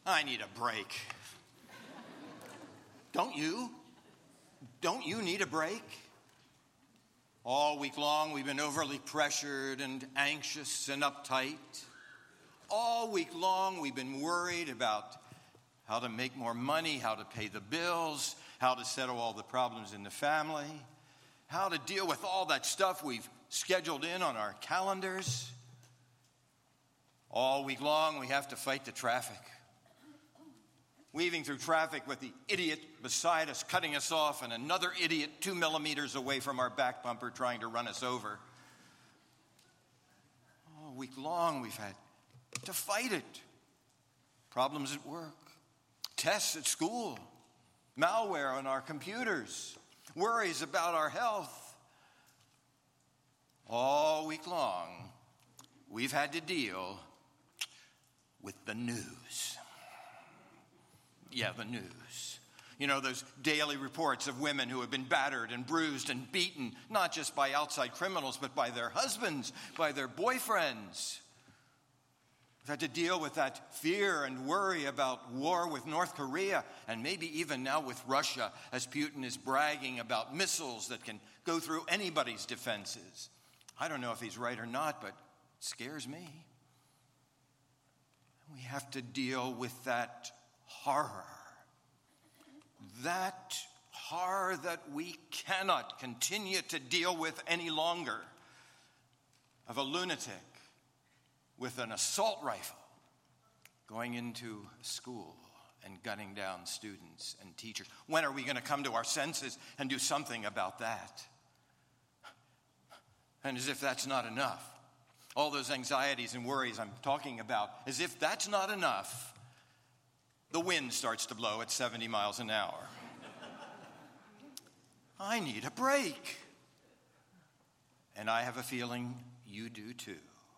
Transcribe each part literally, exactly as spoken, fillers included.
I need a break. Don't you? Don't you need a break? All week long we've been overly pressured and anxious and uptight. All week long we've been worried about how to make more money, how to pay the bills, how to settle all the problems in the family, how to deal with all that stuff we've scheduled in on our calendars. All week long we have to fight the traffic. Weaving through traffic with the idiot beside us cutting us off and another idiot two millimeters away from our back bumper trying to run us over. All week long we've had to fight it. Problems at work, tests at school, malware on our computers, worries about our health. All week long we've had to deal with the news. Yeah, the news. You know, those daily reports of women who have been battered and bruised and beaten, not just by outside criminals, but by their husbands, by their boyfriends. We've had to deal with that fear and worry about war with North Korea, and maybe even now with Russia, as Putin is bragging about missiles that can go through anybody's defenses. I don't know if he's right or not, but it scares me. We have to deal with that horror. That horror that we cannot continue to deal with any longer, of a lunatic with an assault rifle going into school and gunning down students and teachers. When are we going to come to our senses and do something about that? And as if that's not enough, all those anxieties and worries I'm talking about, as if that's not enough, the wind starts to blow at seventy miles an hour. I need a break. And I have a feeling you do too.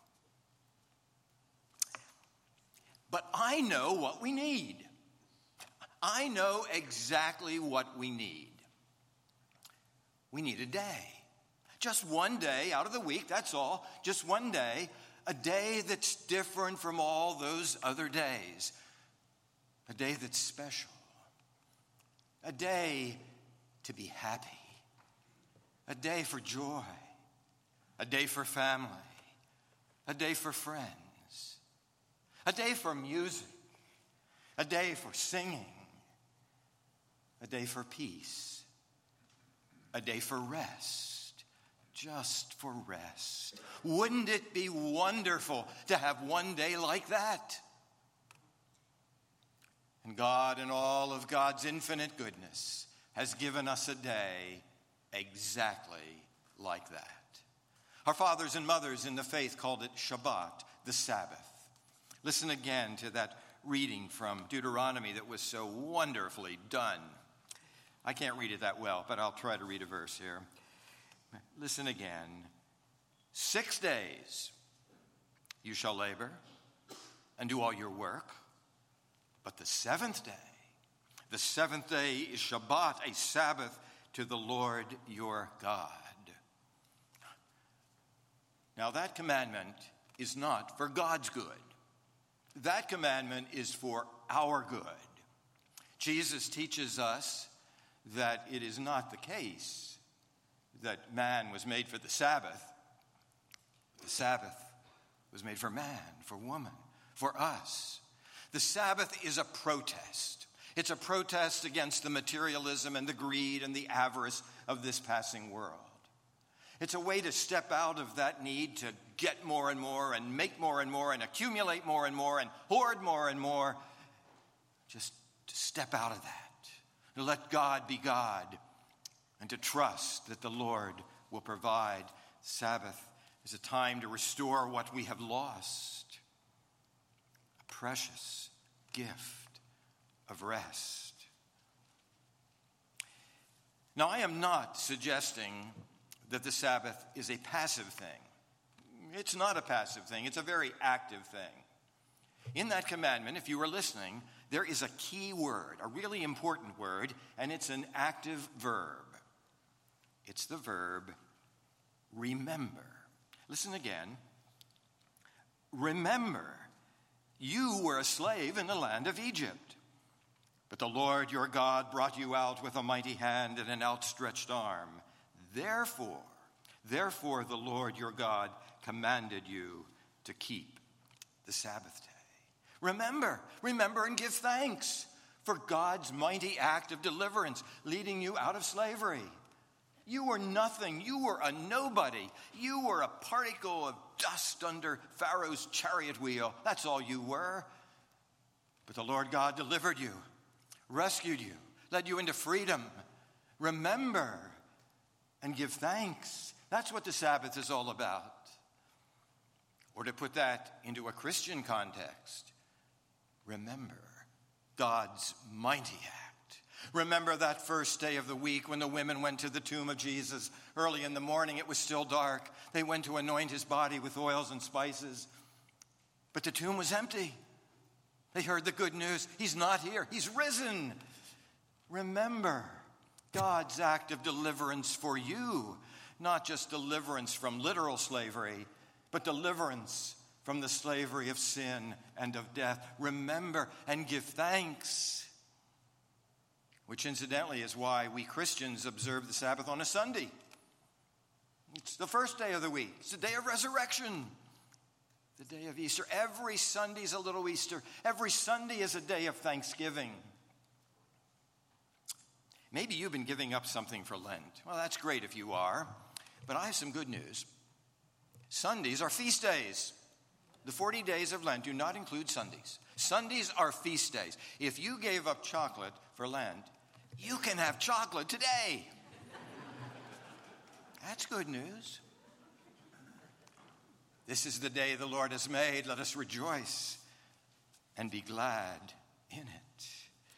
But I know what we need. I know exactly what we need. We need a day. Just one day out of the week, that's all. Just one day. A day that's different from all those other days. A day that's special. A day to be happy. A day for joy. A day for family. A day for friends. A day for music. A day for singing. A day for peace. A day for rest. Just for rest. Wouldn't it be wonderful to have one day like that? And God, in all of God's infinite goodness, has given us a day exactly like that. Our fathers and mothers in the faith called it Shabbat, the Sabbath. Listen again to that reading from Deuteronomy that was so wonderfully done. I can't read it that well, but I'll try to read a verse here. Listen again. Six days you shall labor and do all your work. But the seventh day, the seventh day is Shabbat, a Sabbath to the Lord your God. Now that commandment is not for God's good. That commandment is for our good. Jesus teaches us that it is not the case that man was made for the Sabbath. The Sabbath was made for man, for woman, for us. The Sabbath is a protest. It's a protest against the materialism and the greed and the avarice of this passing world. It's a way to step out of that need to get more and more and make more and more and accumulate more and more and hoard more and more. Just to step out of that, to let God be God and to trust that the Lord will provide. Sabbath is a time to restore what we have lost. A precious gift of rest. Now, I am not suggesting that the Sabbath is a passive thing. It's not a passive thing. It's a very active thing. In that commandment, if you were listening, there is a key word, a really important word, and it's an active verb. It's the verb remember. Listen again. Remember, you You were a slave in the land of Egypt. But the Lord your God brought you out with a mighty hand and an outstretched arm. Therefore, therefore the Lord your God commanded you to keep the Sabbath day. Remember, remember and give thanks for God's mighty act of deliverance, leading you out of slavery. You were nothing. You were a nobody. You were a particle of dust under Pharaoh's chariot wheel. That's all you were. But the Lord God delivered you, rescued you, led you into freedom. Remember and give thanks. That's what the Sabbath is all about. Or to put that into a Christian context, remember God's mighty act. Remember that first day of the week when the women went to the tomb of Jesus. Early in the morning, it was still dark. They went to anoint his body with oils and spices. But the tomb was empty. They heard the good news. He's not here. He's risen. Remember God's act of deliverance for you. Not just deliverance from literal slavery, but deliverance from the slavery of sin and of death. Remember and give thanks. Which incidentally is why we Christians observe the Sabbath on a Sunday. It's the first day of the week. It's the day of resurrection. The day of Easter. Every Sunday is a little Easter. Every Sunday is a day of thanksgiving. Maybe you've been giving up something for Lent. Well, that's great if you are. But I have some good news. Sundays are feast days. The forty days of Lent do not include Sundays. Sundays are feast days. If you gave up chocolate for Lent, you can have chocolate today. That's good news. This is the day the Lord has made. Let us rejoice and be glad in it.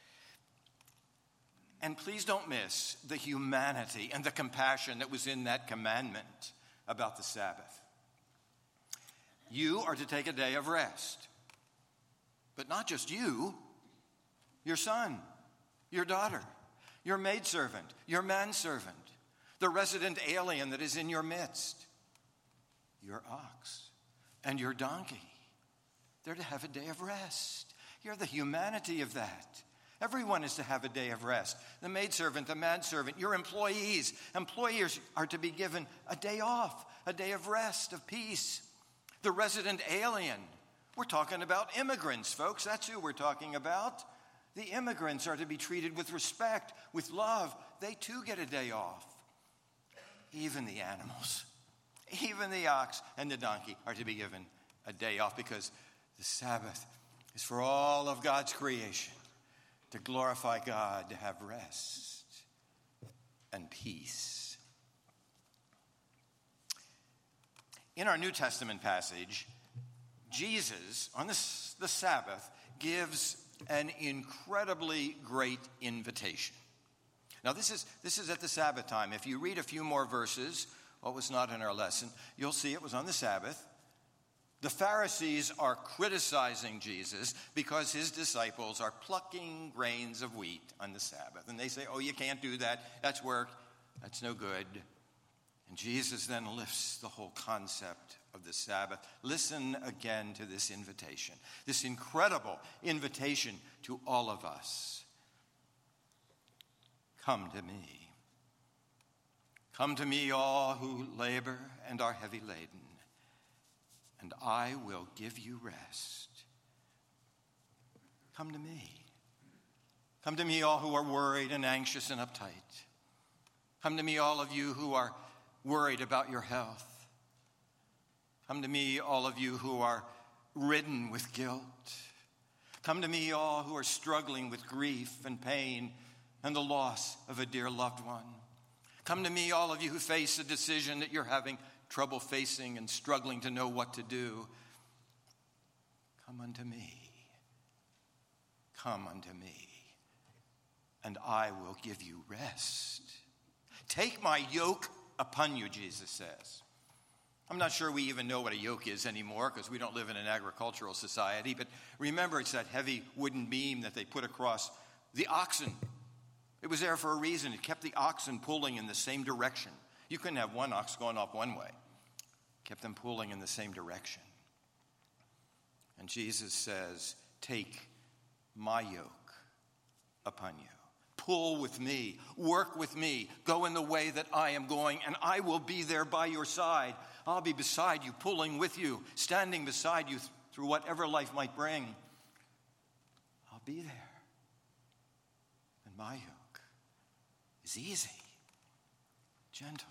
And please don't miss the humanity and the compassion that was in that commandment about the Sabbath. You are to take a day of rest. But not just you, your son, your daughter, your maidservant, your manservant, the resident alien that is in your midst, your ox and your donkey. They're to have a day of rest. You're the humanity of that. Everyone is to have a day of rest. The maidservant, the manservant, your employees. Employers are to be given a day off, a day of rest, of peace. The resident alien. We're talking about immigrants, folks. That's who we're talking about. The immigrants are to be treated with respect, with love. They too get a day off. Even the animals, even the ox and the donkey are to be given a day off because the Sabbath is for all of God's creation to glorify God, to have rest and peace. In our New Testament passage, Jesus, on the, the Sabbath, gives an incredibly great invitation. Now, this is, this is at the Sabbath time. If you read a few more verses, what was not in our lesson, you'll see it was on the Sabbath. The Pharisees are criticizing Jesus because his disciples are plucking grains of wheat on the Sabbath. And they say, oh, you can't do that. That's work. That's no good. And Jesus then lifts the whole concept of the Sabbath. Listen again to this invitation, this incredible invitation to all of us. Come to me. Come to me, all who labor and are heavy laden, and I will give you rest. Come to me. Come to me, all who are worried and anxious and uptight. Come to me, all of you who are worried about your health. Come to me, all of you who are ridden with guilt. Come to me, all who are struggling with grief and pain and the loss of a dear loved one. Come to me, all of you who face a decision that you're having trouble facing and struggling to know what to do. Come unto me. Come unto me, and I will give you rest. Take my yoke upon you, Jesus says. I'm not sure we even know what a yoke is anymore because we don't live in an agricultural society, but remember it's that heavy wooden beam that they put across the oxen. It was there for a reason. It kept the oxen pulling in the same direction. You couldn't have one ox going off one way. It kept them pulling in the same direction. And Jesus says, Take my yoke upon you. Pull with me, work with me, go in the way that I am going, and I will be there by your side. I'll be beside you, pulling with you, standing beside you through whatever life might bring. I'll be there. And my yoke is easy, gentle.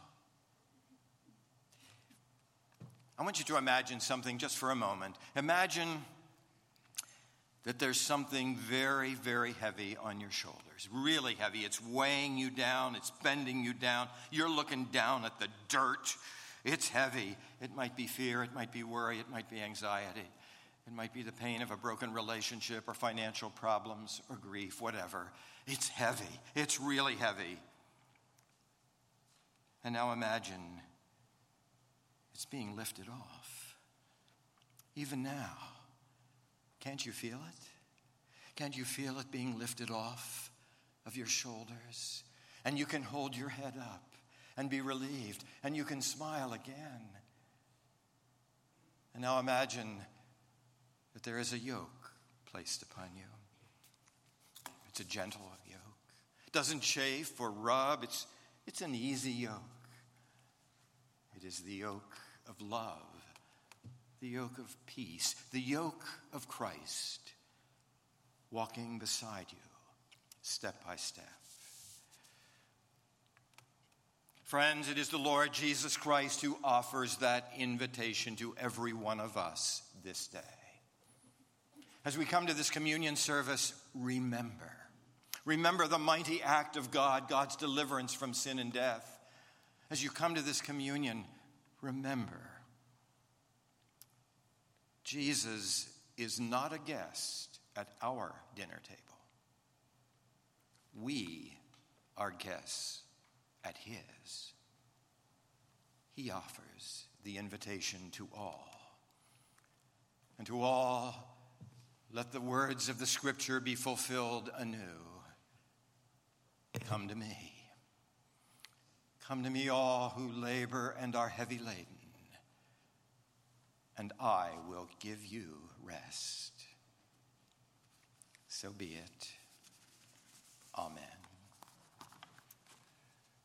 I want you to imagine something just for a moment. Imagine that there's something very, very heavy on your shoulders, really heavy. It's weighing you down. It's bending you down. You're looking down at the dirt. It's heavy. It might be fear. It might be worry. It might be anxiety. It might be the pain of a broken relationship or financial problems or grief, whatever. It's heavy. It's really heavy. And now imagine it's being lifted off. Even now. Can't you feel it? Can't you feel it being lifted off of your shoulders? And you can hold your head up and be relieved, and you can smile again. And now imagine that there is a yoke placed upon you. It's a gentle yoke. It doesn't chafe or rub. It's, it's an easy yoke. It is the yoke of love. The yoke of peace, the yoke of Christ, walking beside you, step by step. Friends, it is the Lord Jesus Christ who offers that invitation to every one of us this day. As we come to this communion service, remember. Remember the mighty act of God, God's deliverance from sin and death. As you come to this communion, remember. Jesus is not a guest at our dinner table. We are guests at his. He offers the invitation to all. And to all, let the words of the scripture be fulfilled anew. Come to me. Come to me, all who labor and are heavy laden, and I will give you rest. So be it. Amen.